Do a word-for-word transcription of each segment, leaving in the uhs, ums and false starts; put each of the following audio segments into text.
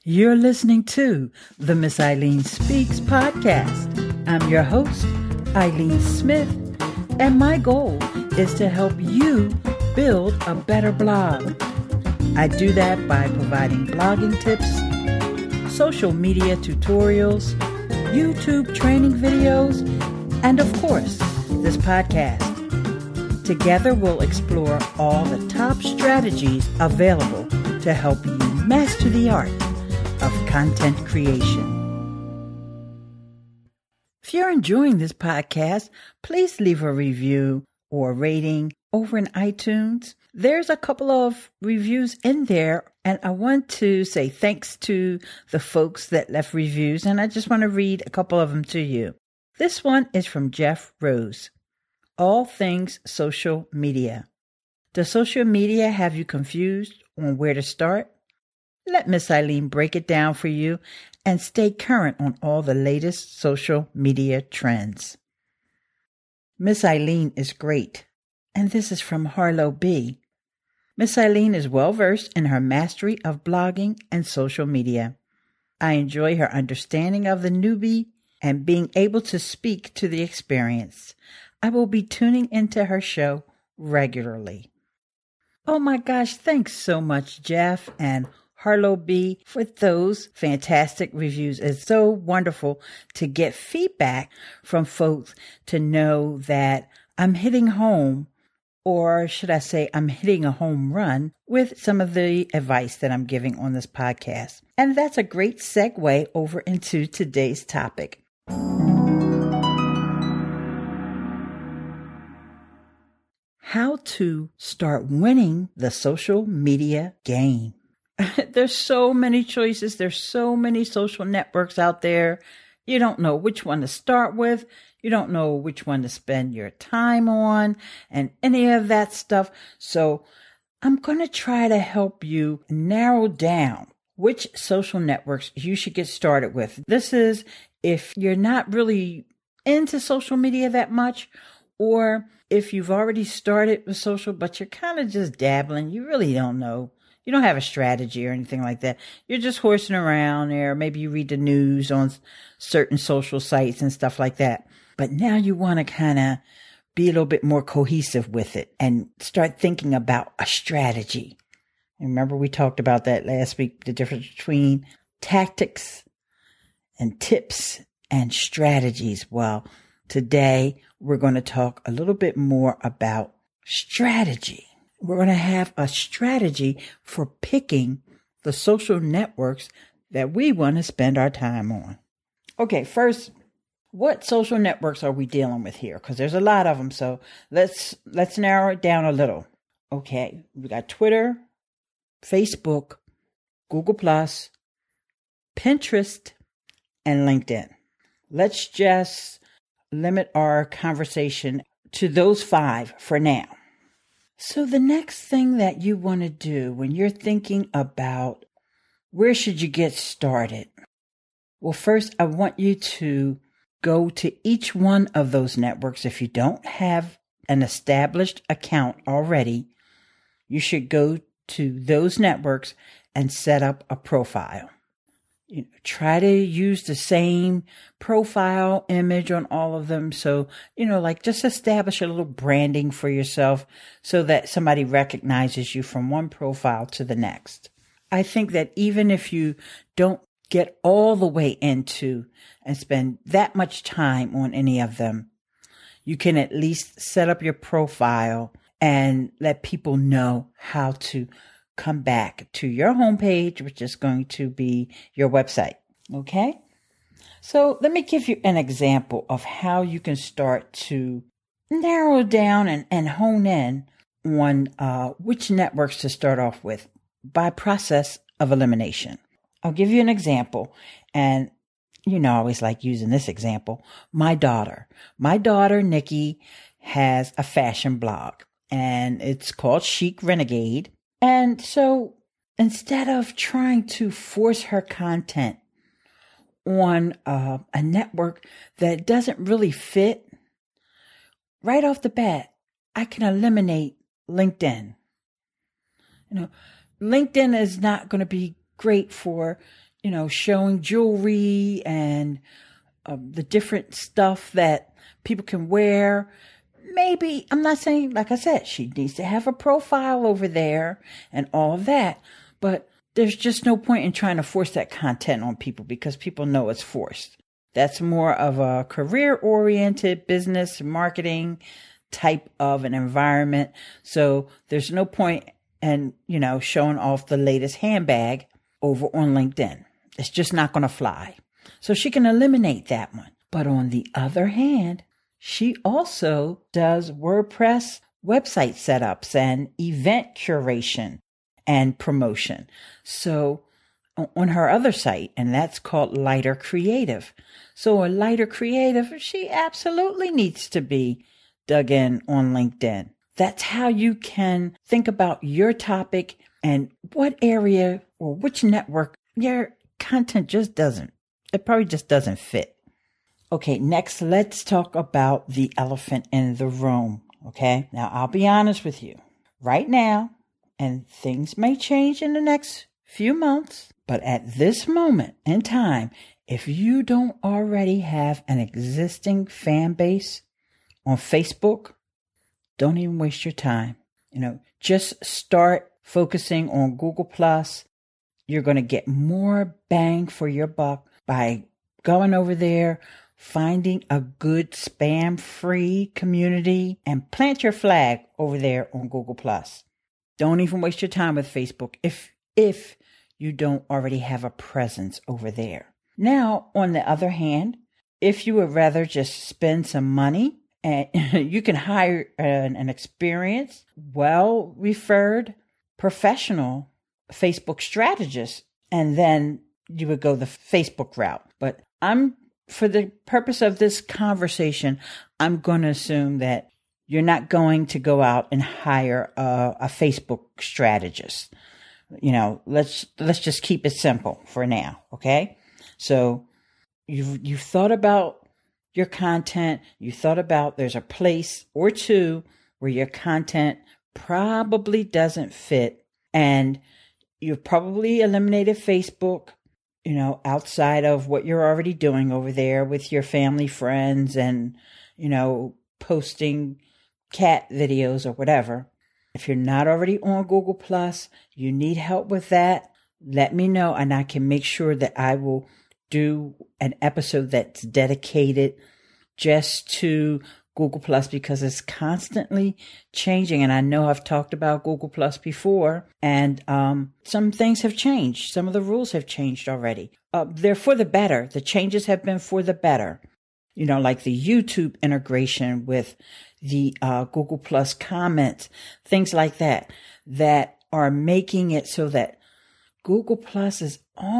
You're listening to the Miss Eileen Speaks podcast. I'm your host, Eileen Smith, and my goal is to help you build a better blog. I do that by providing blogging tips, social media tutorials, YouTube training videos, and of course, this podcast. Together, we'll explore all the top strategies available to help you master the art of content creation. If you're enjoying this podcast, please leave a review or rating over in iTunes. There's a couple of reviews in there, and I want to say thanks to the folks that left reviews, and I just want to read a couple of them to you. This one is from Jeff Rose. All things social media. Does social media have you confused on where to start? Let Miss Eileen break it down for you and stay current on all the latest social media trends. Miss Eileen is great, and this is from Harlow B. Miss Eileen is well-versed in her mastery of blogging and social media. I enjoy her understanding of the newbie and being able to speak to the experience. I will be tuning into her show regularly. Oh my gosh, thanks so much, Jeff and Harlow B, for those fantastic reviews. It's so wonderful to get feedback from folks to know that I'm hitting home, or should I say I'm hitting a home run with some of the advice that I'm giving on this podcast. And that's a great segue over into today's topic. How to start winning the social media game. There's so many choices. There's so many social networks out there. You don't know which one to start with. You don't know which one to spend your time on and any of that stuff. So I'm going to try to help you narrow down which social networks you should get started with. This is if you're not really into social media that much, or if you've already started with social, but you're kind of just dabbling. You really don't know. You don't have a strategy or anything like that. You're just horsing around there. Maybe you read the news on certain social sites and stuff like that. But now you want to kind of be a little bit more cohesive with it and start thinking about a strategy. And remember, we talked about that last week, the difference between tactics and tips and strategies. Well, today we're going to talk a little bit more about strategy. We're going to have a strategy for picking the social networks that we want to spend our time on. Okay, first, what social networks are we dealing with here? Because there's a lot of them, so let's let's narrow it down a little. Okay, we got Twitter, Facebook, Google Plus, Pinterest, and LinkedIn. Let's just limit our conversation to those five for now. So the next thing that you want to do when you're thinking about where should you get started? Well, first, I want you to go to each one of those networks. If you don't have an established account already, you should go to those networks and set up a profile. You know, try to use the same profile image on all of them. So, you know, like just establish a little branding for yourself so that somebody recognizes you from one profile to the next. I think that even if you don't get all the way into and spend that much time on any of them, you can at least set up your profile and let people know how to come back to your homepage, which is going to be your website. Okay? So let me give you an example of how you can start to narrow down and, and hone in on uh, which networks to start off with by process of elimination. I'll give you an example, and you know, I always like using this example. My daughter, my daughter, Nikki, has a fashion blog, and it's called Chic Renegade. And so instead of trying to force her content on uh, a network that doesn't really fit, right off the bat, I can eliminate LinkedIn. You know, LinkedIn is not going to be great for you know, showing jewelry and uh, the different stuff that people can wear. Maybe, I'm not saying, like I said, she needs to have a profile over there and all that, but there's just no point in trying to force that content on people because people know it's forced. That's more of a career-oriented business marketing type of an environment. So there's no point in, you know, showing off the latest handbag over on LinkedIn. It's just not going to fly. So she can eliminate that one. But on the other hand, she also does WordPress website setups and event curation and promotion. So on her other site, and that's called Lighter Creative. So a Lighter Creative, she absolutely needs to be dug in on LinkedIn. That's how you can think about your topic and what area or which network your content just doesn't. It probably just doesn't fit. Okay, next, let's talk about the elephant in the room. Okay, now I'll be honest with you. Right now, and things may change in the next few months, but at this moment in time, if you don't already have an existing fan base on Facebook, don't even waste your time. You know, just start focusing on Google Plus. You're going to get more bang for your buck by going over there, finding a good spam-free community, and plant your flag over there on Google Plus. Don't even waste your time with Facebook if if you don't already have a presence over there. Now, on the other hand, if you would rather just spend some money, and you can hire an, an experienced, well-referred, professional Facebook strategist, and then you would go the Facebook route. But I'm, for the purpose of this conversation, I'm going to assume that you're not going to go out and hire a, a Facebook strategist. You know, let's let's just keep it simple for now, okay? So you've you've thought about your content. You thought about there's a place or two where your content probably doesn't fit, and you've probably eliminated Facebook, you know, outside of what you're already doing over there with your family, friends, and, you know, posting cat videos or whatever. If you're not already on Google Plus, you need help with that, let me know, and I can make sure that I will do an episode that's dedicated just to Google Plus, because it's constantly changing. And I know I've talked about Google Plus before, and um, some things have changed. Some of the rules have changed already. Uh, they're for the better. The changes have been for the better. You know, like the YouTube integration with the uh, Google Plus comments, things like that, that are making it so that Google Plus is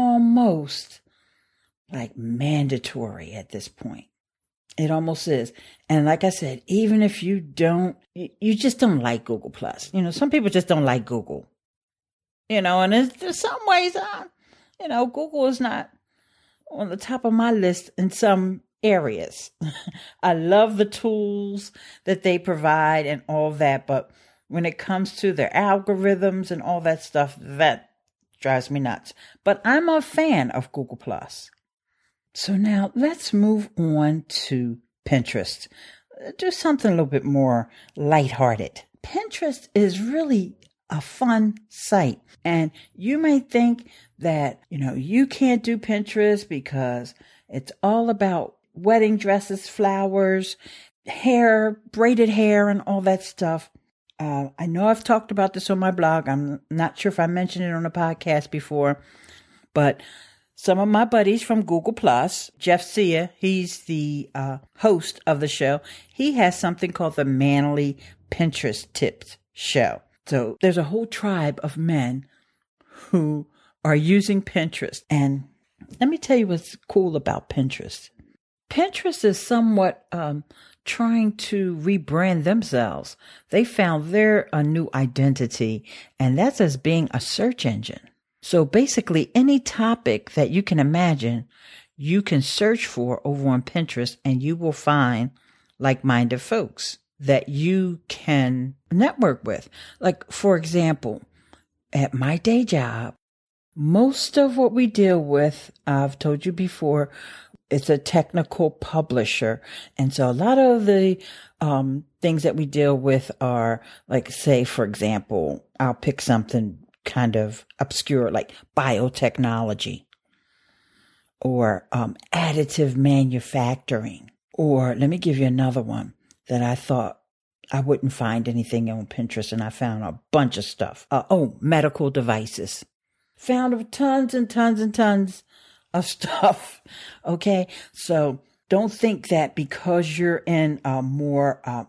almost like mandatory at this point. It almost is. And like I said, even if you don't, you just don't like Google Plus. You know, some people just don't like Google. You know, and there's, there's some ways, uh, you know, Google is not on the top of my list in some areas. I love the tools that they provide and all that, but when it comes to their algorithms and all that stuff, that drives me nuts. But I'm a fan of Google Plus. So now let's move on to Pinterest. Do something a little bit more lighthearted. Pinterest is really a fun site. And you may think that, you know, you can't do Pinterest because it's all about wedding dresses, flowers, hair, braided hair, and all that stuff. Uh, I know I've talked about this on my blog. I'm not sure if I mentioned it on a podcast before, but some of my buddies from Google Plus, Jeff Sia, he's the uh, host of the show. He has something called the Manly Pinterest Tips Show. So there's a whole tribe of men who are using Pinterest. And let me tell you what's cool about Pinterest. Pinterest is somewhat um, trying to rebrand themselves. They found their a new identity, and that's as being a search engine. So basically, any topic that you can imagine, you can search for over on Pinterest, and you will find like-minded folks that you can network with. Like, for example, at my day job, Most of what we deal with, I've told you before, it's a technical publisher. And so a lot of the um, things that we deal with are like, say, for example, I'll pick something kind of obscure like biotechnology or um, additive manufacturing. Or let me give you another one that I thought I wouldn't find anything on Pinterest, and I found a bunch of stuff. Uh, oh, medical devices. Found tons and tons and tons of stuff. Okay. So don't think that because you're in a more uh,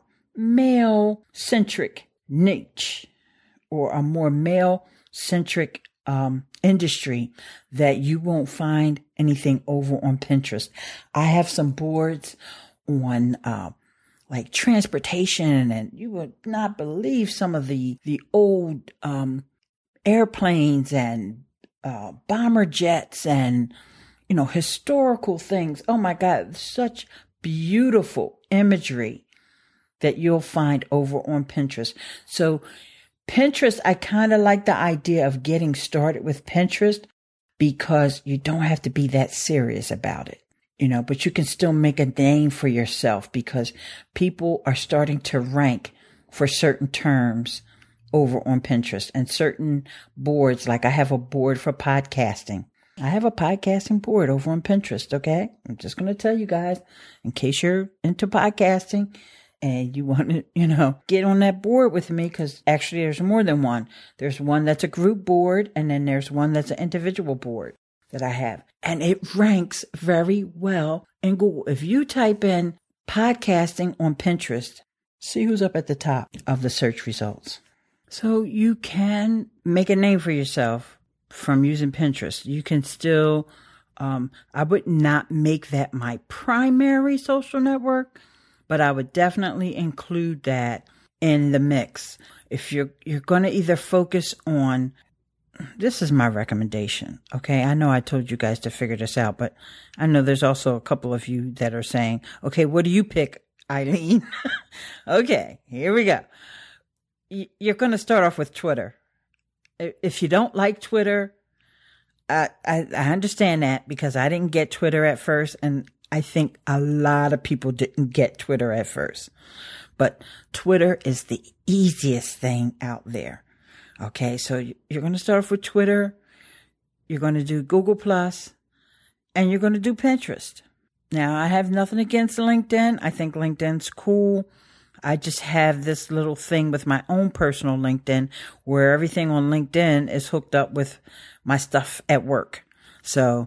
male centric niche or a more male centric um, industry that you won't find anything over on Pinterest. I have some boards on, uh, like transportation, and you would not believe some of the, the old, um, airplanes and, uh, bomber jets and, you know, historical things. Oh my God, such beautiful imagery that you'll find over on Pinterest. So Pinterest, I kind of like the idea of getting started with Pinterest because you don't have to be that serious about it. You know, but you can still make a name for yourself because people are starting to rank for certain terms over on Pinterest and certain boards. Like I have a board for podcasting. I have a podcasting board over on Pinterest. Okay. I'm just going to tell you guys in case you're into podcasting and you want to, you know, get on that board with me, because actually there's more than one. There's one that's a group board, and then there's one that's an individual board that I have. And it ranks very well in Google. If you type in podcasting on Pinterest, see who's up at the top of the search results. So you can make a name for yourself from using Pinterest. You can still, um, I would not make that my primary social network, but I would definitely include that in the mix. If you're, you're going to either focus on, this is my recommendation. Okay. I know I told you guys to figure this out, but I know there's also a couple of you that are saying, okay, what do you pick, Eileen? Okay, here we go. You're going to start off with Twitter. If you don't like Twitter, I, I, I understand that because I didn't get Twitter at first. And I think a lot of people didn't get Twitter at first, but Twitter is the easiest thing out there. Okay, so you're going to start off with Twitter, you're going to do Google Plus, and you're going to do Pinterest. Now, I have nothing against LinkedIn. I think LinkedIn's cool. I just have this little thing with my own personal LinkedIn where everything on LinkedIn is hooked up with my stuff at work. So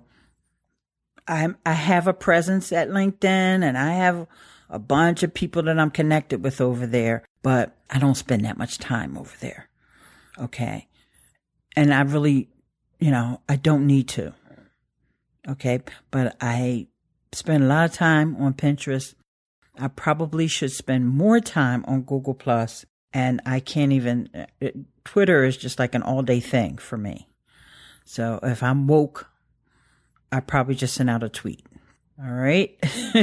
I'm, I have a presence at LinkedIn, and I have a bunch of people that I'm connected with over there, but I don't spend that much time over there. Okay. And I really, you know, I don't need to. Okay. But I spend a lot of time on Pinterest. I probably should spend more time on Google Plus, and I can't even, it, Twitter is just like an all day thing for me. So if I'm woke, I probably just send out a tweet. All right.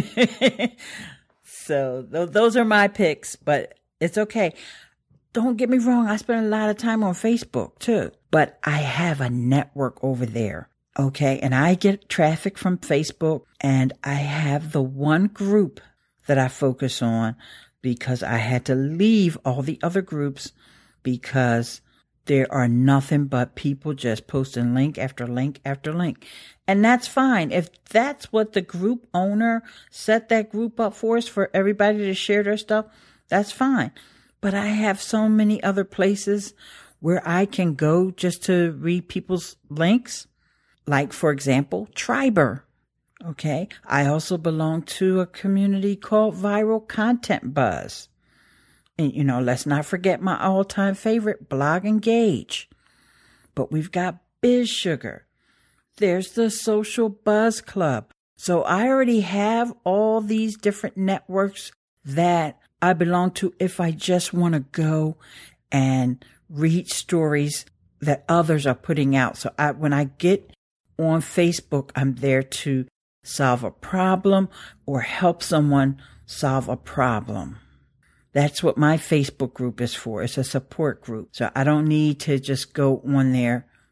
So th- those are my picks, but it's okay. Don't get me wrong. I spend a lot of time on Facebook too, but I have a network over there. Okay. And I get traffic from Facebook, and I have the one group that I focus on because I had to leave all the other groups because there are nothing but people just posting link after link after link. And that's fine. If that's what the group owner set that group up for us, for everybody to share their stuff, that's fine. But I have so many other places where I can go just to read people's links. Like, for example, Triber. Okay. I also belong to a community called Viral Content Buzz. And, you know, let's not forget my all-time favorite, Blog Engage. But we've got BizSugar. There's the Social Buzz Club. So I already have all these different networks that I belong to if I just want to go and read stories that others are putting out. So I, when I get on Facebook, I'm there to solve a problem or help someone solve a problem. That's what my Facebook group is for. It's a support group. So I don't need to just go on there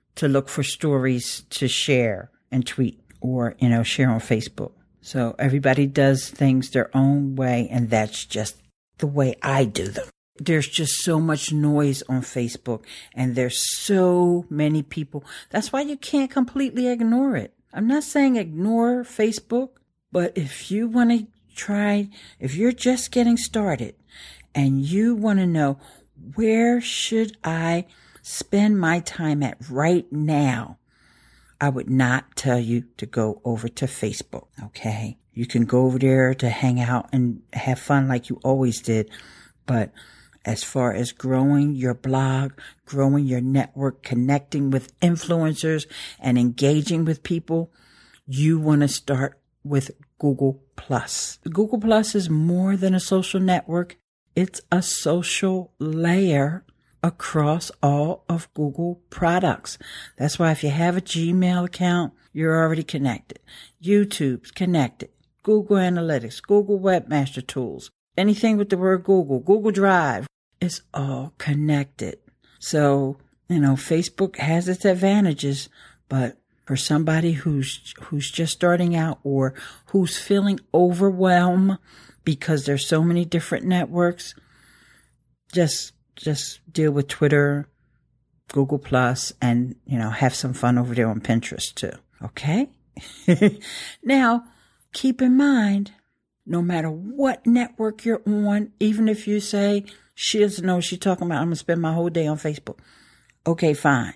to look for stories to share and tweet or, you know, share on Facebook. So everybody does things their own way, and that's just the way I do them. There's just so much noise on Facebook, and there's so many people. That's why you can't completely ignore it. I'm not saying ignore Facebook, but if you want to try, if you're just getting started and you want to know, where should I spend my time at right now? I would not tell you to go over to Facebook, okay? You can go over there to hang out and have fun like you always did, but as far as growing your blog, growing your network, connecting with influencers, and engaging with people, you want to start with Google Plus. Google Plus is more than a social network. It's a social layer across all of Google products. That's why if you have a Gmail account, you're already connected. YouTube's connected. Google Analytics, Google Webmaster Tools, anything with the word Google, Google Drive, it's all connected. So, you know, Facebook has its advantages, but for somebody who's who's just starting out or who's feeling overwhelmed because there's so many different networks, just just deal with Twitter, Google Plus, and, you know, have some fun over there on Pinterest too. Okay? Now, keep in mind, no matter what network you're on, even if you say, she doesn't know what she's talking about, I'm going to spend my whole day on Facebook. Okay, fine.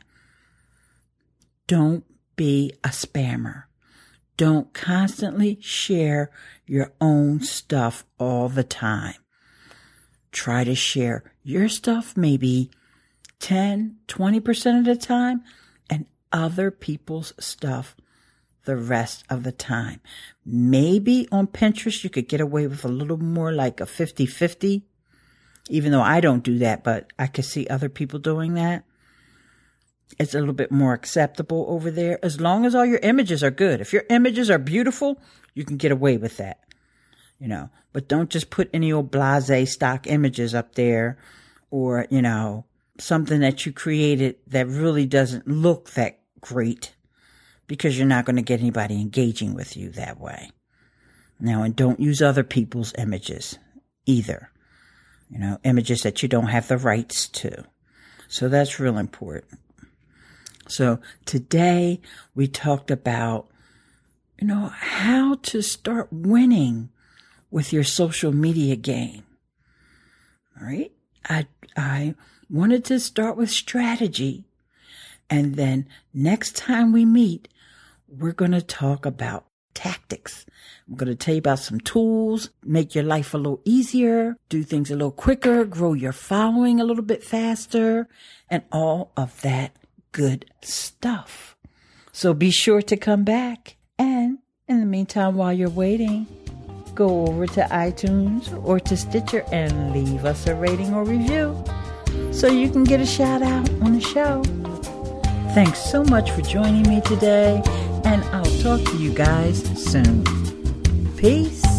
Don't be a spammer. Don't constantly share your own stuff all the time. Try to share your stuff maybe ten, twenty percent of the time, and other people's stuff the rest of the time. Maybe on Pinterest you could get away with a little more, like a fifty-fifty, even though I don't do that, but I could see other people doing that. It's a little bit more acceptable over there, as long as all your images are good. If your images are beautiful, you can get away with that, you know. But don't just put any old blasé stock images up there, or, you know, something that you created that really doesn't look that great, because you're not going to get anybody engaging with you that way. Now, and don't use other people's images either. You know, images that you don't have the rights to. So that's real important. So today we talked about, you know, how to start winning with your social media game. All right. I, I wanted to start with strategy. And then next time we meet, we're going to talk about tactics. I'm going to tell you about some tools, make your life a little easier, do things a little quicker, grow your following a little bit faster, and all of that good stuff. So be sure to come back. And in the meantime, while you're waiting, go over to iTunes or to Stitcher and leave us a rating or review so you can get a shout out on the show. Thanks so much for joining me today, and I'll talk to you guys soon. Peace.